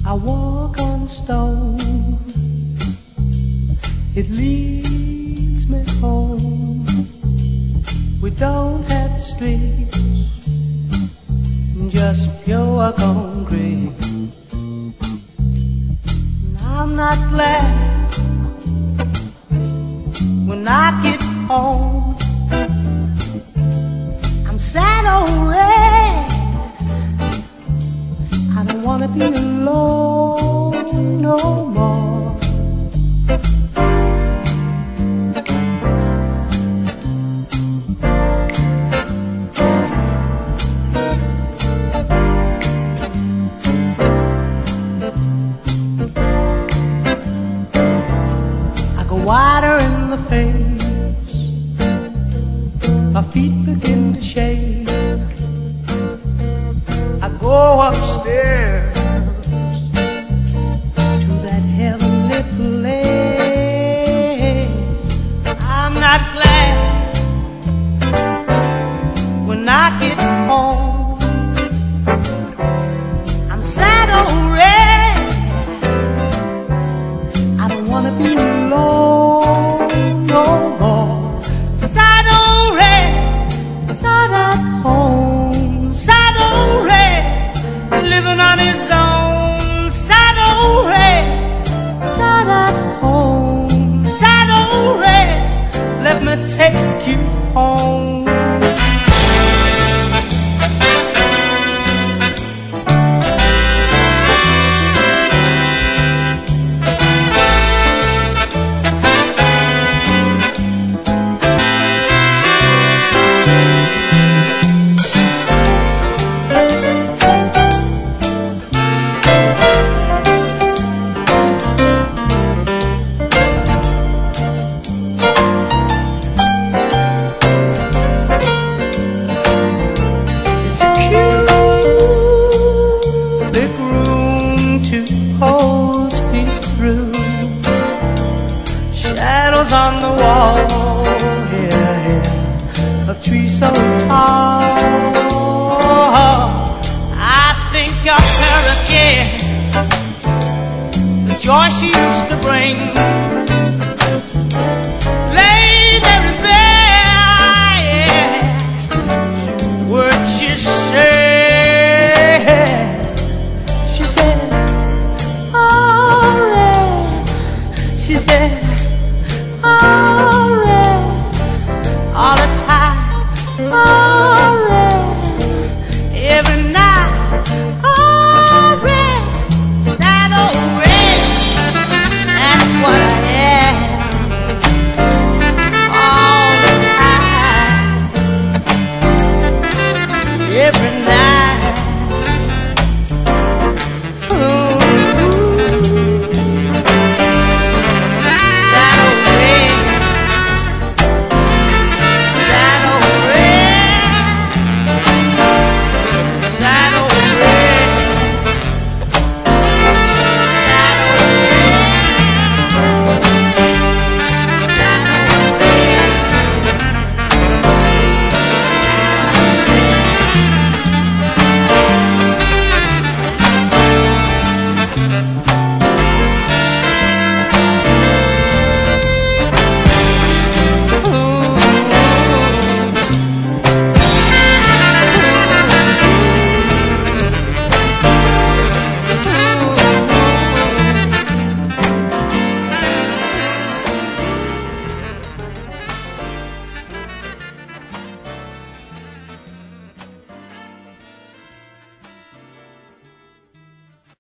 I walk on stone, it leads me home. We don't have streets, just pure concrete. And I'm not glad when I get home. I'm sad already, I don't wanna be alone no more. I go wider in the face, my feet begin to shake. I go upstairs to that heavenly place. I'm not glad when I get home. I'm sad already, I don't wanna be alone no more. Sad already, sad at home, sad already, living on his own. Sad already, sad at home, sad already, let me take you home. Holes peek through, shadows on the wall, here, here, of trees so tall. I think of her again, the joy she used to bring.